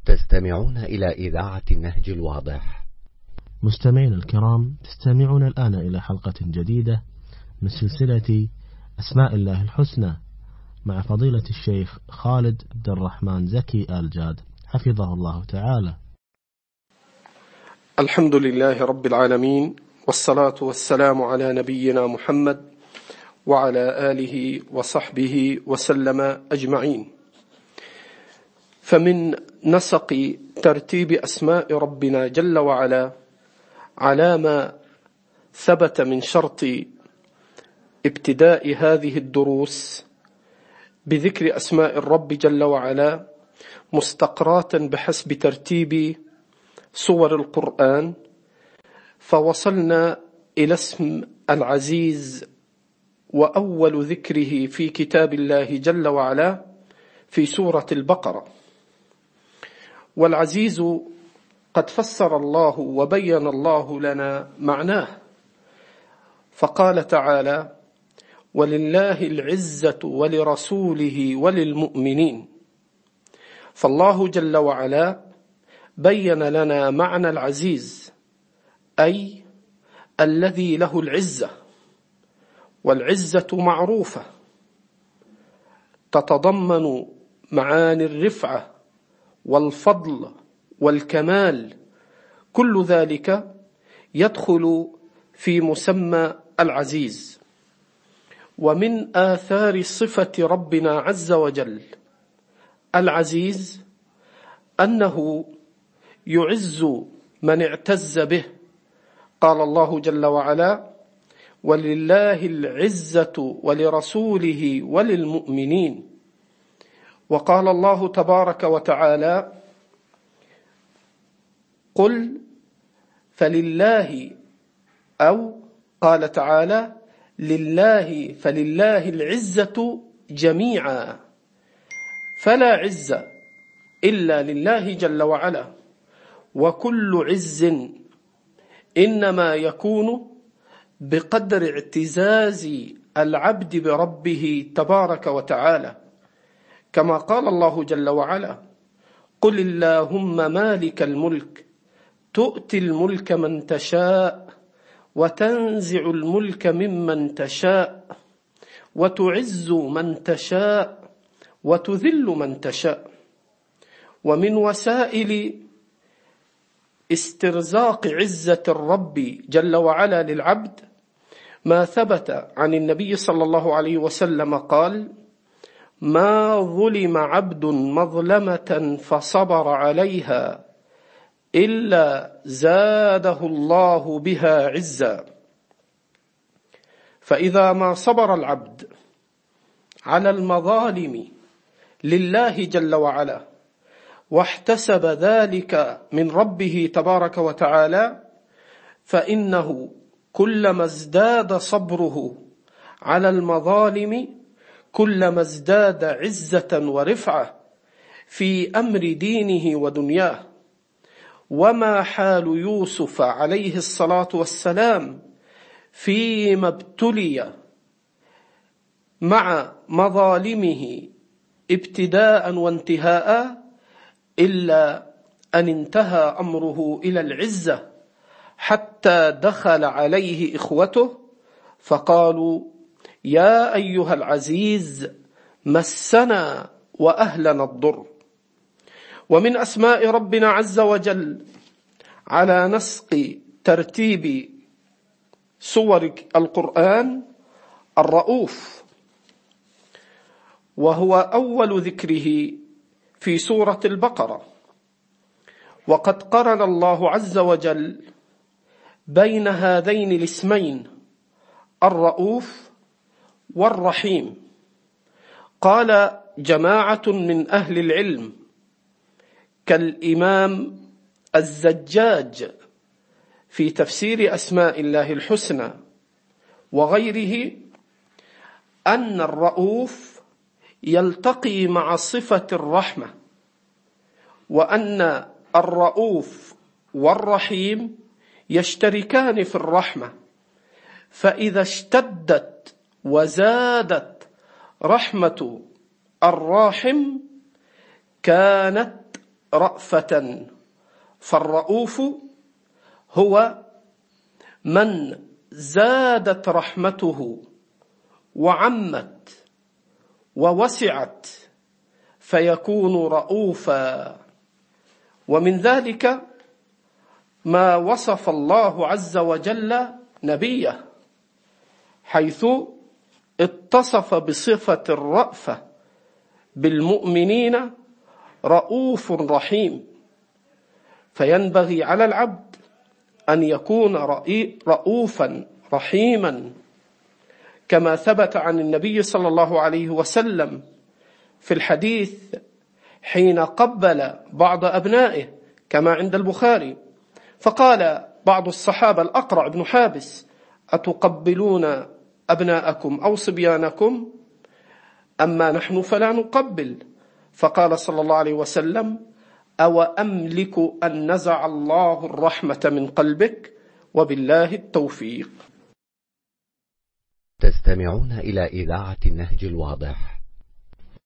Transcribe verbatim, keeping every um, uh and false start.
تستمعون إلى إذاعة النهج الواضح. مستمعينا الكرام، تستمعون الآن إلى حلقة جديدة من سلسلة أسماء الله الحسنى مع فضيلة الشيخ خالد عبد الرحمن زكي آل جاد حفظه الله تعالى. الحمد لله رب العالمين، والصلاة والسلام على نبينا محمد وعلى آله وصحبه وسلم أجمعين. فمن نسق ترتيب أسماء ربنا جل وعلا على ما ثبت من شرط ابتداء هذه الدروس بذكر أسماء الرب جل وعلا مستقراة بحسب ترتيب سور القرآن، فوصلنا إلى اسم العزيز، وأول ذكره في كتاب الله جل وعلا في سورة البقرة. والعزيز قد فسر الله وبين الله لنا معناه، فقال تعالى: ولله العزة ولرسوله وللمؤمنين. فالله جل وعلا بين لنا معنى العزيز، أي الذي له العزة، والعزة معروفة تتضمن معاني الرفعة والفضل والكمال، كل ذلك يدخل في مسمى العزيز. ومن آثار صفة ربنا عز وجل العزيز أنه يعز من اعتز به. قال الله جل وعلا: ولله العزة ولرسوله وللمؤمنين. وقال الله تبارك وتعالى: قل فلله، أو قال تعالى: لله فلله العزة جميعا، فلا عزة إلا لله جل وعلا، وكل عز إنما يكون بقدر اعتزاز العبد بربه تبارك وتعالى، كما قال الله جل وعلا: قل اللهم مالك الملك تؤتي الملك من تشاء وتنزع الملك ممن تشاء وتعز من تشاء وتذل من تشاء. ومن وسائل استرزاق عزة الرب جل وعلا للعبد ما ثبت عن النبي صلى الله عليه وسلم قال: ما ظلم عبد مظلمة فصبر عليها إلا زاده الله بها عزا. فإذا ما صبر العبد على المظالم لله جل وعلا واحتسب ذلك من ربه تبارك وتعالى، فإنه كلما ازداد صبره على المظالم كلما ازداد عزة ورفعة في أمر دينه ودنياه. وما حال يوسف عليه الصلاة والسلام فيما ابتلي مع مظالمه ابتداء وانتهاء إلا أن انتهى أمره إلى العزة، حتى دخل عليه إخوته فقالوا: يا أيها العزيز مسنا وأهلنا الضر. ومن أسماء ربنا عز وجل على نسق ترتيب سور القرآن الرؤوف، وهو أول ذكره في سورة البقرة. وقد قرن الله عز وجل بين هذين الاسمين الرؤوف والرحيم. قال جماعة من أهل العلم كالإمام الزجاج في تفسير أسماء الله الحسنى وغيره أن الرؤوف يلتقي مع صفة الرحمة، وأن الرؤوف والرحيم يشتركان في الرحمة، فإذا اشتدت وزادت رحمة الراحم كانت رأفة، فالرؤوف هو من زادت رحمته وعمت ووسعت فيكون رؤوفا. ومن ذلك ما وصف الله عز وجل نبيه حيث اتصف بصفة الرأفة بالمؤمنين رؤوف رحيم. فينبغي على العبد أن يكون رؤوفا رحيما كما ثبت عن النبي صلى الله عليه وسلم في الحديث حين قبل بعض أبنائه كما عند البخاري، فقال بعض الصحابة الأقرع بن حابس: أتقبلون أبناءكم أو صبيانكم؟ أما نحن فلا نقبل. فقال صلى الله عليه وسلم: أو أملك أن نزع الله الرحمة من قلبك؟ وبالله التوفيق. تستمعون إلى إذاعة النهج الواضح.